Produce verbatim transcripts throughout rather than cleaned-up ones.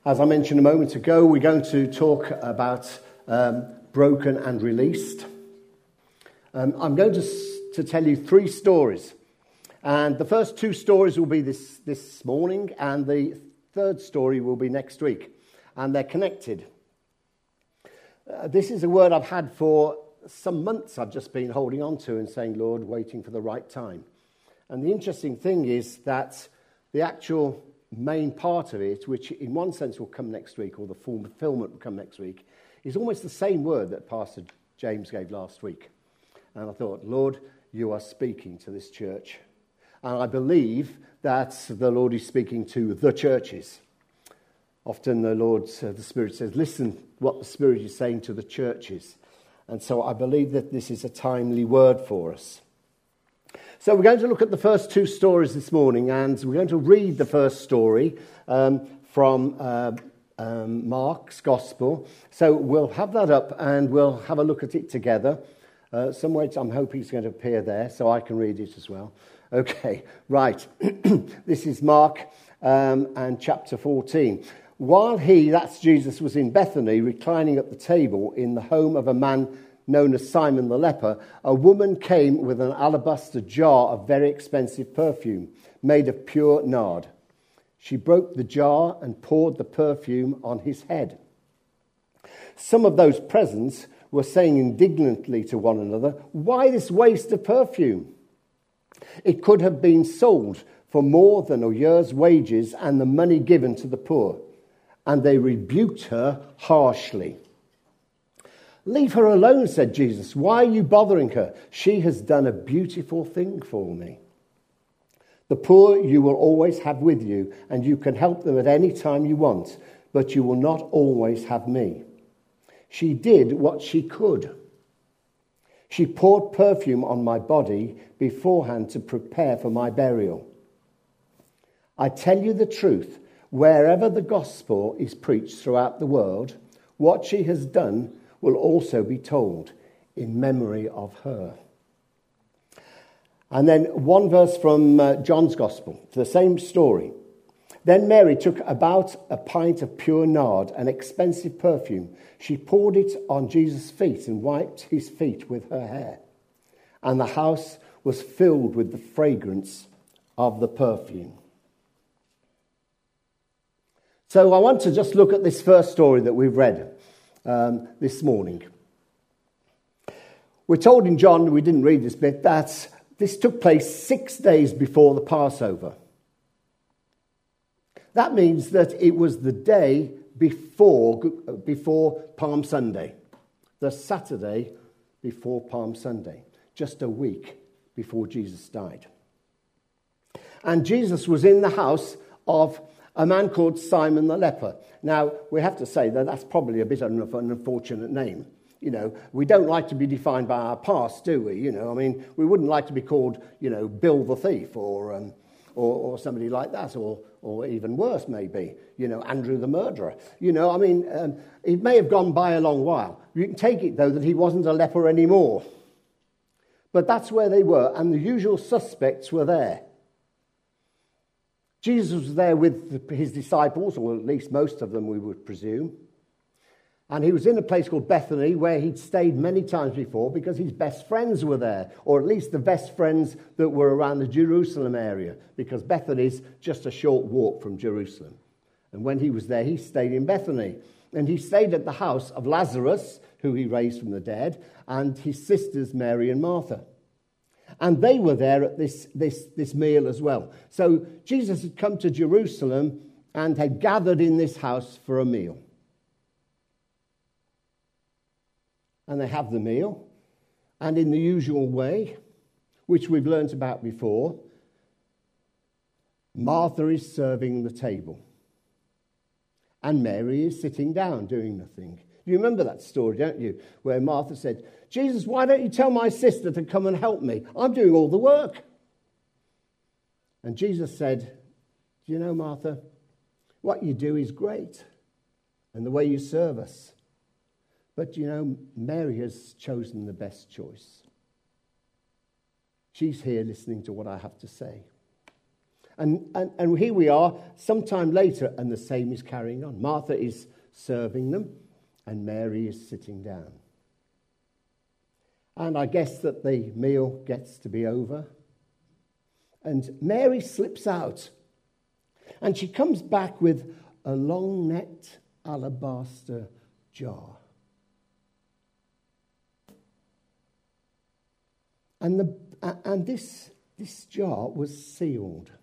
As I mentioned a moment ago, we're going to talk about um, broken and released. Um, I'm going to, to tell you three stories. And the first two stories will be this, this morning, and the third story will be next week. And they're connected. Uh, this is a word I've had for some months. I've just been holding on to and saying, Lord, waiting for the right time. And the interesting thing is that the actual main part of it, which in one sense will come next week, or the fulfillment will come next week, is almost the same word that Pastor James gave last week. And I thought, Lord, you are speaking to this church. And I believe that the Lord is speaking to the churches. Often the Lord, uh, the Spirit says, listen what the Spirit is saying to the churches. And so I believe that this is a timely word for us. So we're going to look at the first two stories this morning, and we're going to read the first story um, from uh, um, Mark's Gospel. So we'll have that up and we'll have a look at it together. Uh, some way I'm hoping it's going to appear there so I can read it as well. Okay, right. This is Mark um, and chapter fourteen. While he, that's Jesus, was in Bethany, reclining at the table in the home of a man known as Simon the leper, a woman came with an alabaster jar of very expensive perfume made of pure nard. She broke the jar and poured the perfume on his head. Some of those present were saying indignantly to one another, "Why this waste of perfume? It could have been sold for more than a year's wages and the money given to the poor." And they rebuked her harshly. "Leave her alone," said Jesus. "Why are you bothering her? She has done a beautiful thing for me. The poor you will always have with you, and you can help them at any time you want, but you will not always have me. She did what she could. She poured perfume on my body beforehand to prepare for my burial. I tell you the truth, wherever the gospel is preached throughout the world, what she has done will also be told in memory of her." And then one verse from uh, John's Gospel, the same story. "Then Mary took about a pint of pure nard, an expensive perfume. She poured it on Jesus' feet and wiped his feet with her hair. And the house was filled with the fragrance of the perfume." So I want to just look at this first story that we've read Um, this morning. We're told in John, we didn't read this bit, that this took place six days before the Passover. That means that it was the day before, before Palm Sunday, the Saturday before Palm Sunday, just a week before Jesus died. And Jesus was in the house of a man called Simon the leper. Now, we have to say that that's probably a bit of an unfortunate name. You know, we don't like to be defined by our past, do we? You know, I mean, we wouldn't like to be called, you know, Bill the thief or um, or, or somebody like that, or or even worse, maybe, you know, Andrew the murderer. You know, I mean, um, it may have gone by a long while. You can take it, though, that he wasn't a leper anymore. But that's where they were, and the usual suspects were there. Jesus was there with his disciples, or at least most of them, we would presume. And he was in a place called Bethany, where he'd stayed many times before because his best friends were there, or at least the best friends that were around the Jerusalem area, because Bethany's just a short walk from Jerusalem. And when he was there, he stayed in Bethany. And he stayed at the house of Lazarus, who he raised from the dead, and his sisters Mary and Martha. And they were there at this, this, this meal as well. So Jesus had come to Jerusalem and had gathered in this house for a meal. And they have the meal. And in the usual way, which we've learnt about before, Martha is serving the table. And Mary is sitting down doing nothing. You remember that story, don't you? Where Martha said, "Jesus, why don't you tell my sister to come and help me? I'm doing all the work." And Jesus said, "Do you know, Martha, what you do is great, and the way you serve us. But, you know, Mary has chosen the best choice. She's here listening to what I have to say." And, and, and here we are, sometime later, and the same is carrying on. Martha is serving them, and Mary is sitting down. And I guess that the meal gets to be over. And Mary slips out. And she comes back with a long-necked alabaster jar. And, the, and this, this jar was sealed.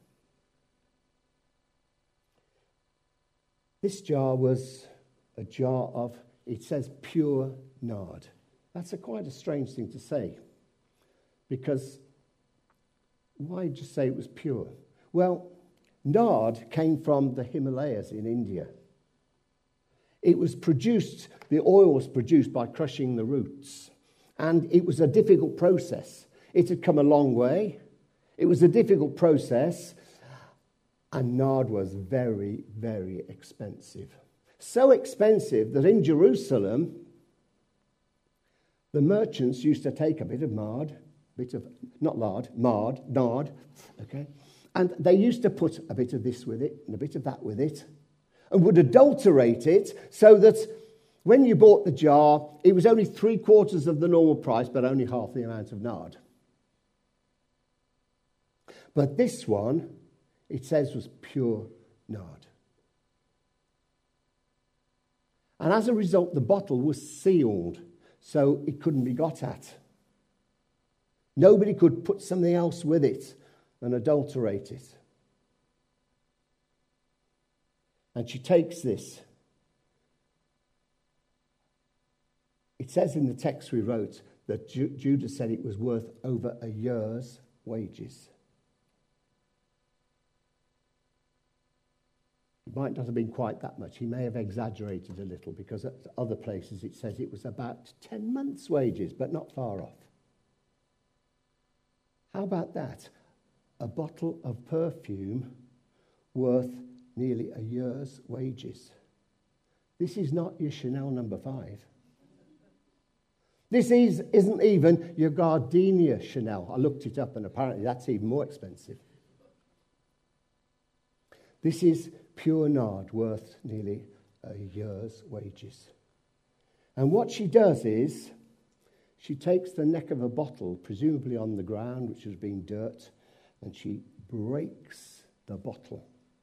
This jar was a jar of, it says, pure nard. That's a quite a strange thing to say, because why just say it was pure? Well, nard came from the Himalayas in India. It was produced, the oil was produced by crushing the roots, and it was a difficult process. It had come a long way. It was a difficult process, and nard was very, very expensive. So expensive that in Jerusalem, the merchants used to take a bit of nard, bit of, not lard, nard, nard, okay? And they used to put a bit of this with it and a bit of that with it and would adulterate it so that when you bought the jar, it was only three quarters of the normal price, but only half the amount of nard. But this one, it says, was pure nard. And as a result, the bottle was sealed, so it couldn't be got at. Nobody could put something else with it and adulterate it. And she takes this. It says in the text we wrote that Ju- Judas said it was worth over a year's wages. It might not have been quite that much. He may have exaggerated a little, because at other places it says it was about ten months' wages, but not far off. How about that? A bottle of perfume worth nearly a year's wages. This is not your Chanel number five. This is, isn't even your Gardenia Chanel. I looked it up, and apparently that's even more expensive. This is pure nard worth nearly a year's wages. And what she does is, she takes the neck of a bottle, presumably on the ground, which has been dirt, and she breaks the bottle.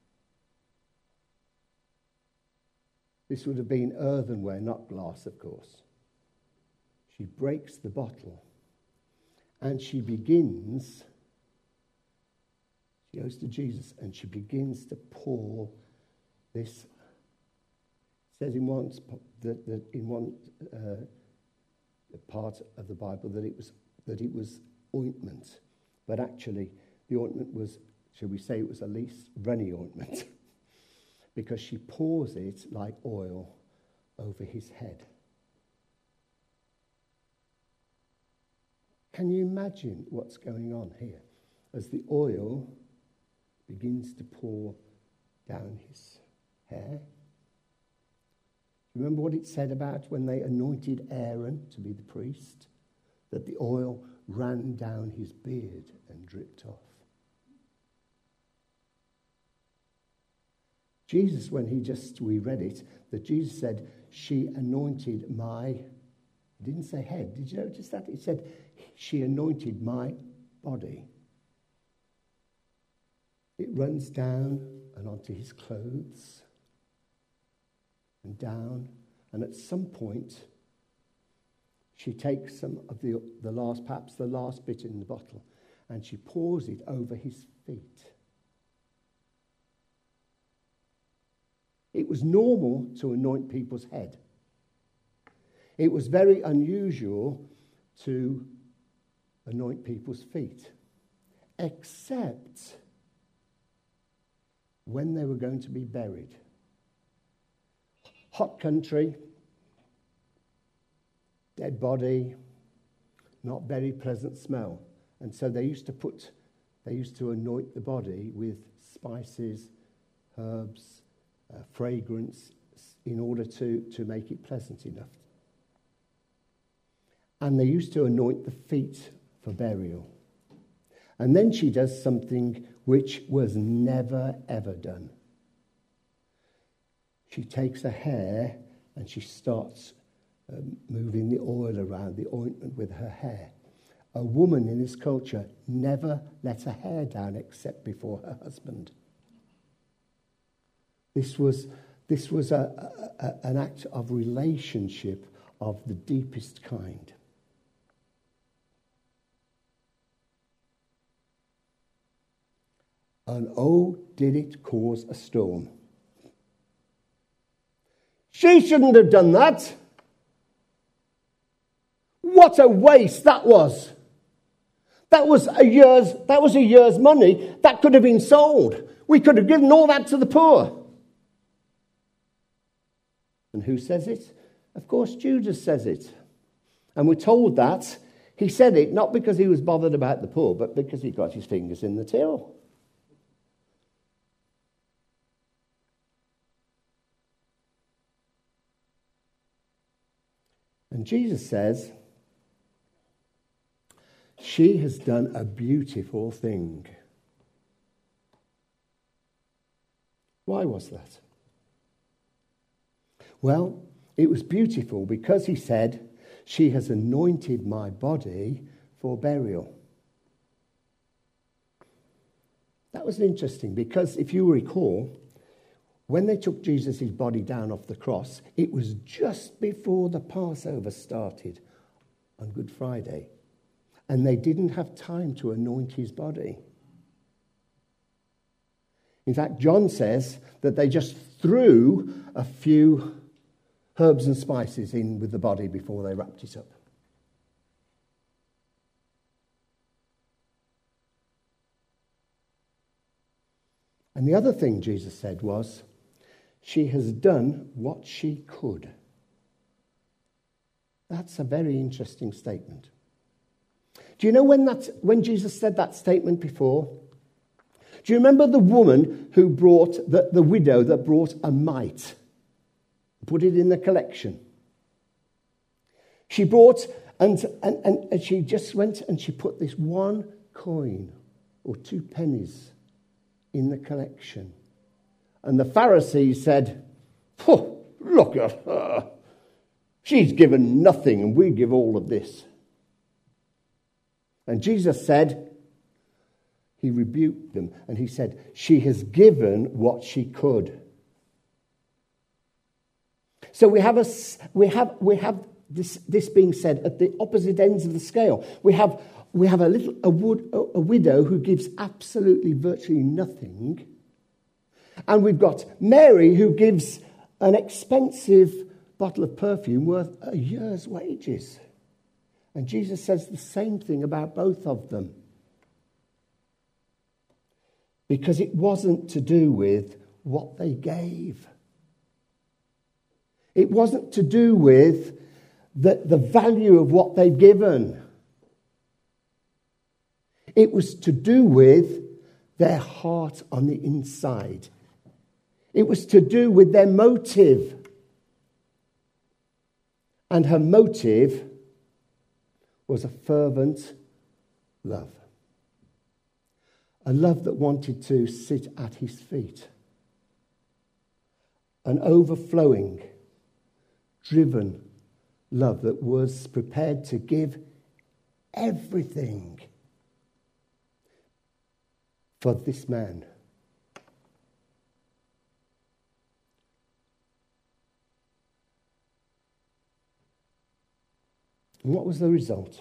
This would have been earthenware, not glass, of course. She breaks the bottle, and she begins, she goes to Jesus, and she begins to pour this. It says in one, that, that in one uh, part of the Bible that it was that it was ointment, but actually the ointment was, shall we say, it was at least runny ointment, because she pours it like oil over his head. Can you imagine what's going on here as the oil begins to pour down his hair? Remember what it said about when they anointed Aaron to be the priest? That the oil ran down his beard and dripped off. Jesus, when he just, we read it, that Jesus said, she anointed my, he didn't say head, did you notice that? It said, she anointed my body. It runs down and onto his clothes and down, and at some point she takes some of the, the last, perhaps the last bit in the bottle, and she pours it over his feet. It was normal to anoint people's head. It was very unusual to anoint people's feet, except when they were going to be buried. Hot country, dead body, not very pleasant smell. And so they used to put, they used to anoint the body with spices, herbs, uh, fragrance, in order to, to make it pleasant enough. And they used to anoint the feet for burial. And then she does something which was never, ever done. She takes a hair and she starts um, moving the oil around, the ointment with her hair. A woman in this culture never let her hair down except before her husband. This was, this was a, a, a, an act of relationship of the deepest kind. And oh, did it cause a storm. She shouldn't have done that. What a waste that was. That was a year's, that was a year's money. That could have been sold. We could have given all that to the poor. And who says it? Of course, Judas says it. And we're told that he said it not because he was bothered about the poor, but because he got his fingers in the till. And Jesus says, she has done a beautiful thing. Why was that? Well, it was beautiful because he said, she has anointed my body for burial. That was interesting because if you recall, when they took Jesus' body down off the cross, it was just before the Passover started on Good Friday. And they didn't have time to anoint his body. In fact, John says that they just threw a few herbs and spices in with the body before they wrapped it up. And the other thing Jesus said was, she has done what she could. That's a very interesting statement. Do you know when that when Jesus said that statement before? Do you remember the woman who brought, the, the widow that brought a mite? Put it in the collection. She brought, and, and, and, and she just went and she put this one coin or two pennies in the collection. And the Pharisees said, oh, look at her. She's given nothing and we give all of this. And Jesus said, he rebuked them and he said, she has given what she could. So we have a, we have we have this this being said at the opposite ends of the scale. We have we have a little a, wood, a, a widow who gives absolutely virtually nothing. And we've got Mary who gives an expensive bottle of perfume worth a year's wages. And Jesus says the same thing about both of them. Because it wasn't to do with what they gave. It wasn't to do with the, the value of what they'd given. It was to do with their heart on the inside. It was to do with their motive. And her motive was a fervent love. A love that wanted to sit at his feet. An overflowing, driven love that was prepared to give everything for this man. And what was the result?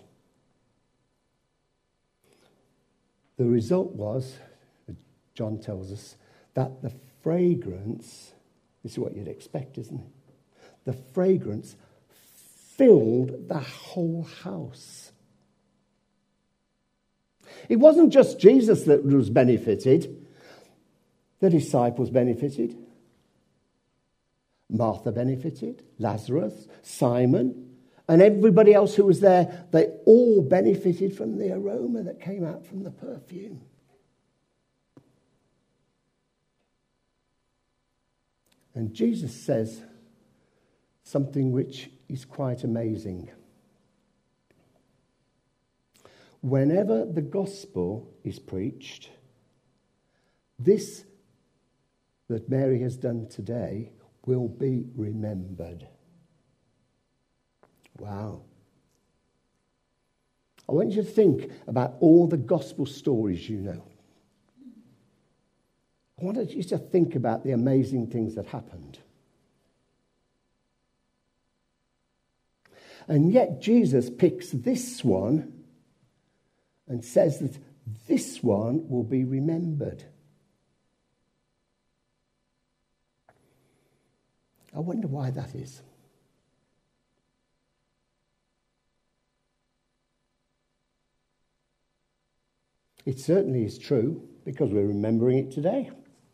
The result was, John tells us, that the fragrance, this is what you'd expect, isn't it? The fragrance filled the whole house. It wasn't just Jesus that was benefited. The disciples benefited. Martha benefited. Lazarus, Simon, and everybody else who was there, they all benefited from the aroma that came out from the perfume. And Jesus says something which is quite amazing. whenever the gospel is preached, this that Mary has done today will be remembered. Wow. I want you to think about all the gospel stories you know. I want you to think about the amazing things that happened. And yet Jesus picks this one and says that this one will be remembered. I wonder why that is. It certainly is true because we're remembering it today.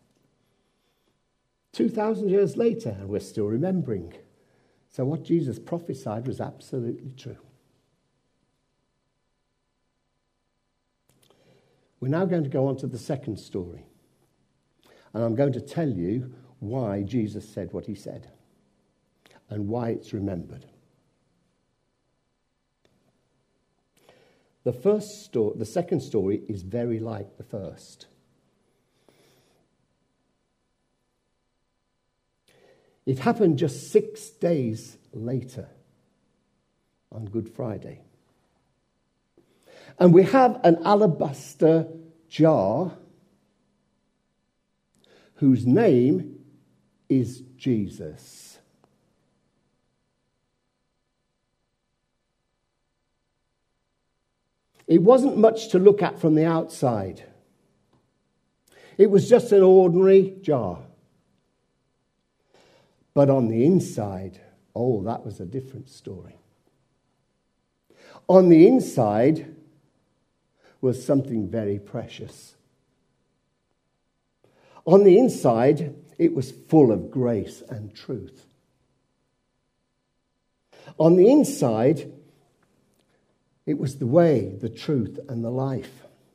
two thousand years later, and we're still remembering. So what Jesus prophesied was absolutely true. We're now going to go on to the second story. And I'm going to tell you why Jesus said what he said and why it's remembered. The first story, the second story is very like the first. It happened just six days later on Good Friday. And we have an alabaster jar whose name is Jesus. It wasn't much to look at from the outside. It was just an ordinary jar. But on the inside, oh, that was a different story. On the inside was something very precious. On the inside, it was full of grace and truth. On the inside, it was the way, the truth, and the life.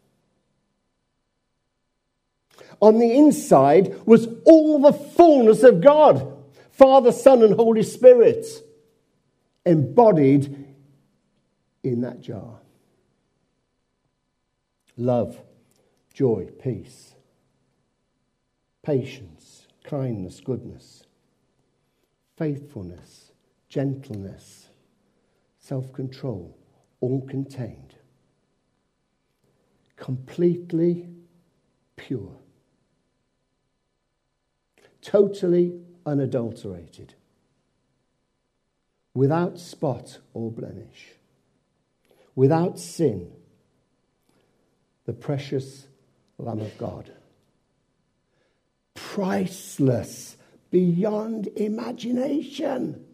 On the inside was all the fullness of God, Father, Son, and Holy Spirit, embodied in that jar. Love, joy, peace, patience, kindness, goodness, faithfulness, gentleness, self-control, all contained. Completely pure. Totally unadulterated. Without spot or blemish. Without sin. The precious Lamb of God. Priceless beyond imagination.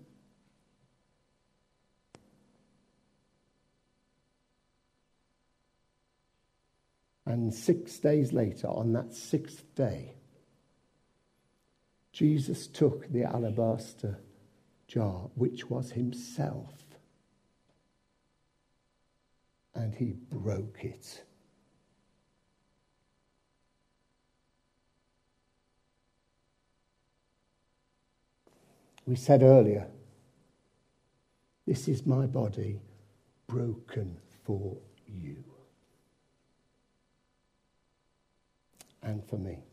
And six days later, on that sixth day, Jesus took the alabaster jar, which was himself, and he broke it. We said earlier, this is my body broken for you and for me.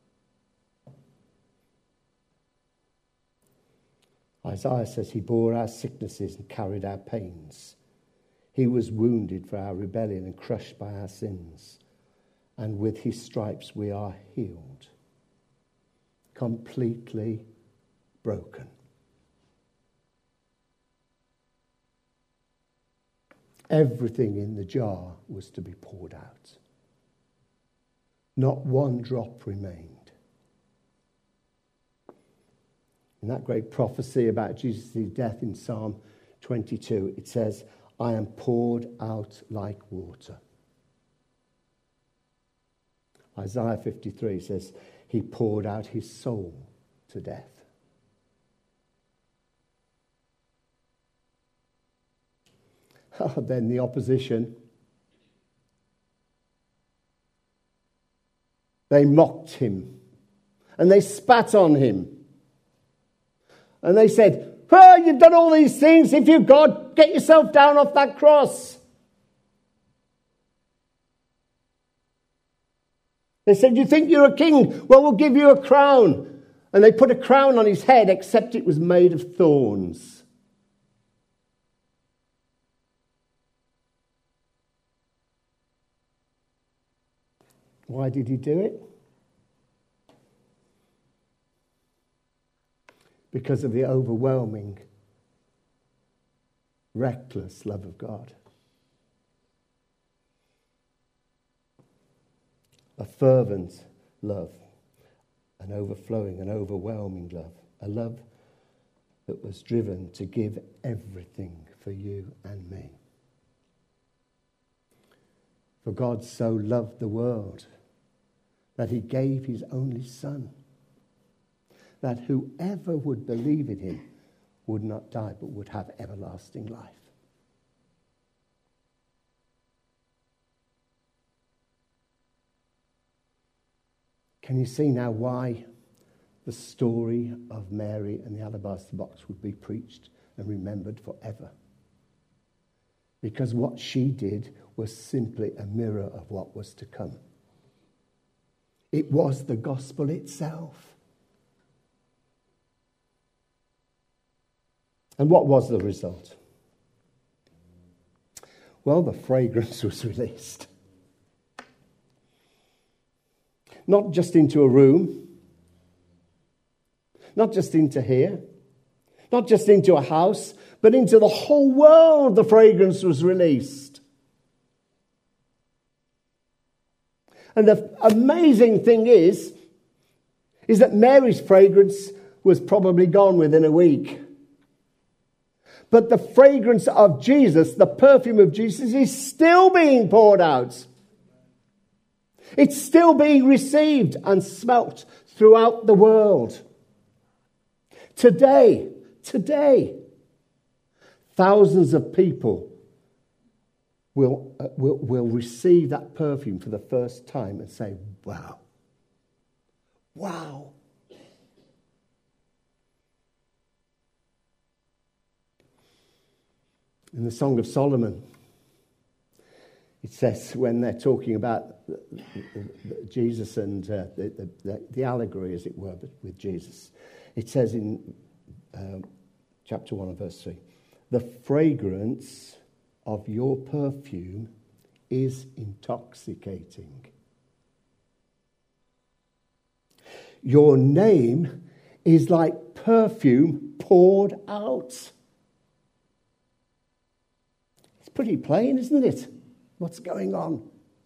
Isaiah says he bore our sicknesses and carried our pains. He was wounded for our rebellion and crushed by our sins. And with his stripes we are healed. Completely broken. Everything in the jar was to be poured out. Not one drop remained. In that great prophecy about Jesus' death in Psalm twenty-two, it says, I am poured out like water. Isaiah fifty-three says, he poured out his soul to death. Oh, then the opposition. They mocked him and they spat on him. And they said, oh, you've done all these things. If you're God, get yourself down off that cross. They said, "You think you're a king? Well, we'll give you a crown." And they put a crown on his head, except it was made of thorns. Why did he do it? Because of the overwhelming, reckless love of God. A fervent love, an overflowing and overwhelming love, a love that was driven to give everything for you and me. For God so loved the world that he gave his only Son, that whoever would believe in him would not die but would have everlasting life. Can you see now why the story of Mary and the alabaster box would be preached and remembered forever? Because what she did was simply a mirror of what was to come. It was the gospel itself. And what was the result? Well, the fragrance was released. Not just into a room, not just into here, not just into a house, but into the whole world the fragrance was released. And the amazing thing is, is that Mary's fragrance was probably gone within a week. But the fragrance of Jesus, the perfume of Jesus, is still being poured out. It's still being received and smelt throughout the world. Today, today, thousands of people will, uh, will, will receive that perfume for the first time and say, wow, wow. In the Song of Solomon, it says when they're talking about Jesus and uh, the, the, the allegory, as it were, but with Jesus, it says in um, chapter one and verse three, "The fragrance of your perfume is intoxicating. Your name is like perfume poured out." It's pretty plain, isn't it? What's going on?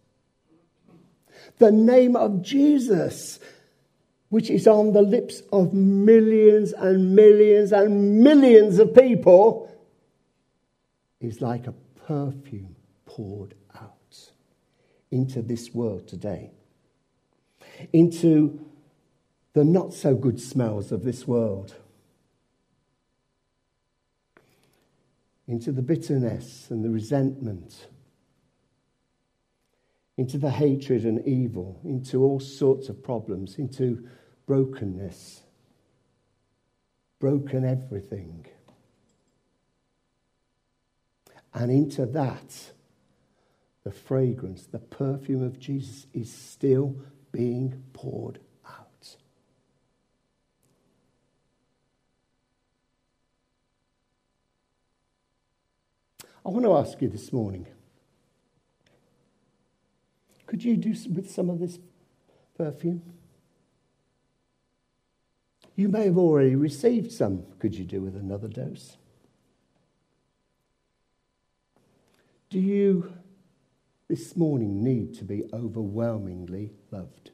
The name of Jesus, which is on the lips of millions and millions and millions of people, is like a perfume poured out into this world today, into the not so good smells of this world, into the bitterness and the resentment, into the hatred and evil, into all sorts of problems, into brokenness, broken everything. And into that, the fragrance, the perfume of Jesus is still being poured out. I want to ask you this morning, could you do with some of this perfume? You may have already received some. Could you do with another dose? Do you, this morning, need to be overwhelmingly loved?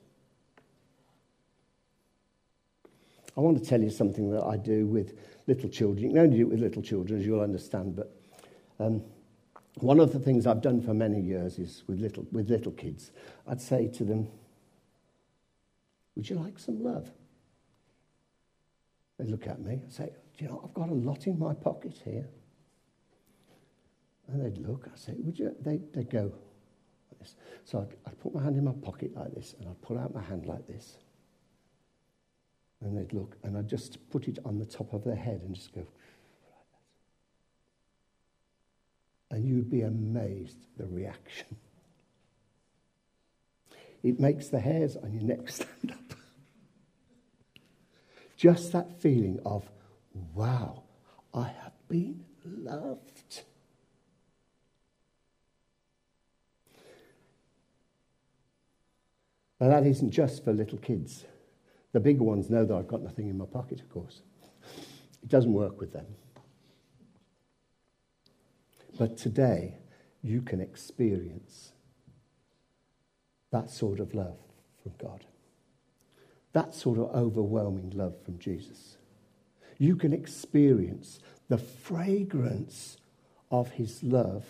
I want to tell you something that I do with little children. You can only do it with little children, as you'll understand, but um, one of the things I've done for many years is with little with little kids, I'd say to them, "Would you like some love?" They look at me and say, "Do you know, I've got a lot in my pocket here." And they'd look, I'd say, "Would you?" They, they'd go like this. So I'd, I'd put my hand in my pocket like this, and I'd pull out my hand like this. And they'd look, and I'd just put it on the top of their head and just go, and you'd be amazed the reaction. it makes the hairs on your neck stand up. Just that feeling of, wow, I have been loved. Now that isn't just for little kids. The bigger ones know that I've got nothing in my pocket, of course. It doesn't work with them. But today, you can experience that sort of love from God. That sort of overwhelming love from Jesus. You can experience the fragrance of his love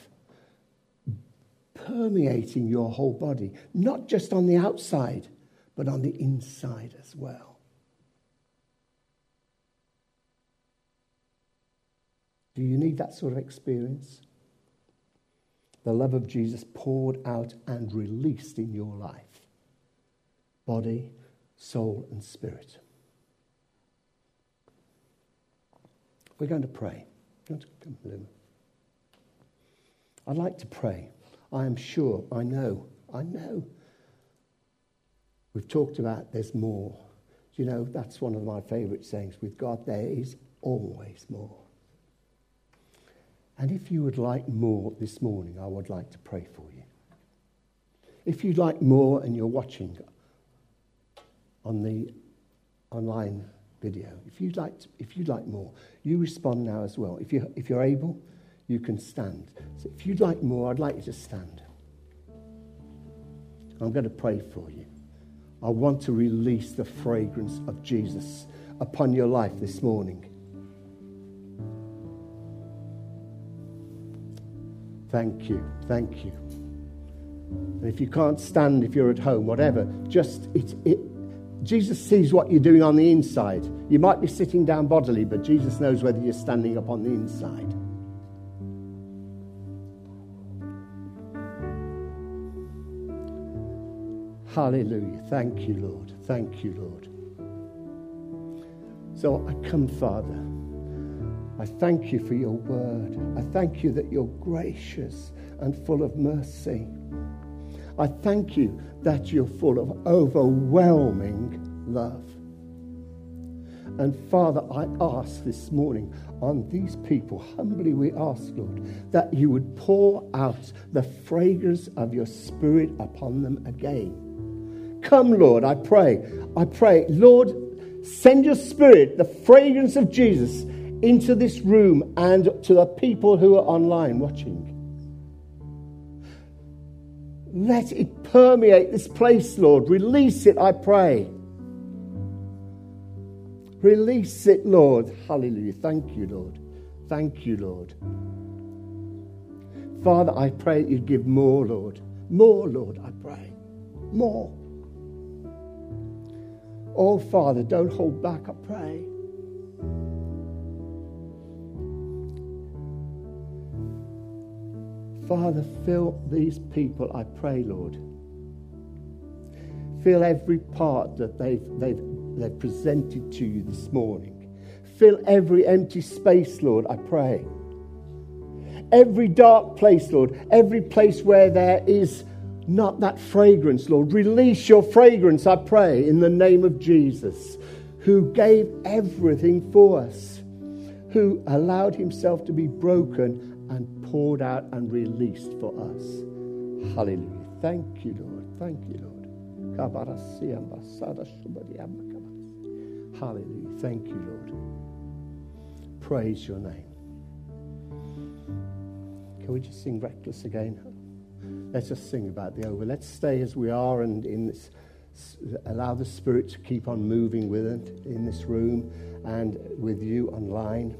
permeating your whole body, not just on the outside, but on the inside as well. Do you need that sort of experience? The love of Jesus poured out and released in your life. Body, soul, and spirit. We're going to pray. Come, Lou. I'd like to pray. I am sure, I know, I know. We've talked about there's more. You know, that's one of my favourite sayings. With God, there is always more. And if you would like more this morning, I would like to pray for you. If you'd like more and you're watching on the online video, if you'd like to, if you'd like more, you respond now as well. If you if you're able, you can stand. So if you'd like more, I'd like you to stand. I'm going to pray for you. I want to release the fragrance of Jesus upon your life this morning. Thank you, thank you. And if you can't stand, if you're at home, whatever, just, it, it, Jesus sees what you're doing on the inside. You might be sitting down bodily, but Jesus knows whether you're standing up on the inside. Hallelujah. Thank you, Lord. Thank you, Lord. So I come, Father. I thank you for your word. I thank you that you're gracious and full of mercy. I thank you that you're full of overwhelming love. And Father, I ask this morning on these people, humbly we ask, Lord, that you would pour out the fragrance of your Spirit upon them again. Come, Lord, I pray. I pray, Lord, send your Spirit, the fragrance of Jesus, into this room and to the people who are online watching. Let it permeate this place, Lord. Release it, I pray. Release it, Lord. Hallelujah. Thank you, Lord. Thank you, Lord. Father, I pray that you'd give more, Lord. More, Lord, I pray. More. Oh, Father, don't hold back, I pray. Father, fill these people, I pray, Lord. Fill every part that they've, they've, they've presented to you this morning. Fill every empty space, Lord, I pray. Every dark place, Lord. Every place where there is not that fragrance, Lord. Release your fragrance, I pray, in the name of Jesus, who gave everything for us, who allowed himself to be broken and poured out and released for us. Hallelujah. Thank you, Lord. Thank you, Lord. Hallelujah. Thank you, Lord. Praise your name. Can we just sing Reckless again? Let's just sing about the over. Let's stay as we are and in this, allow the Spirit to keep on moving with it in this room and with you online.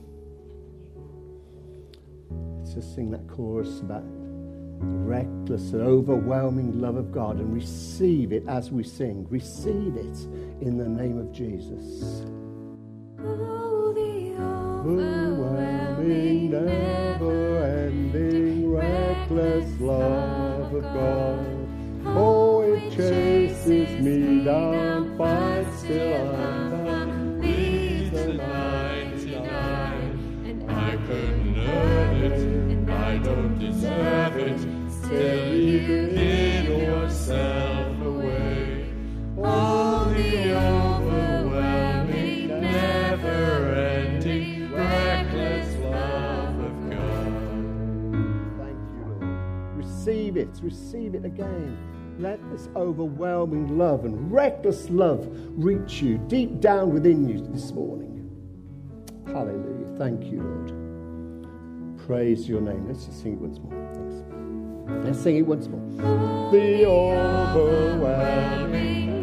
Let's just sing that chorus about reckless and overwhelming love of God and receive it as we sing. Receive it in the name of Jesus. Oh, the Overwhelming, never-ending, reckless love of God. Oh, it chases me down, fights still I'm found, leads the ninety-nine, and I couldn't earn it, and I don't deserve it. Still you give yourself away. receive it. Receive it again. Let this overwhelming love and reckless love reach you deep down within you this morning. Hallelujah. Thank you, Lord. Praise your name. Let's just sing it once more. Thanks. Let's sing it once more. The overwhelming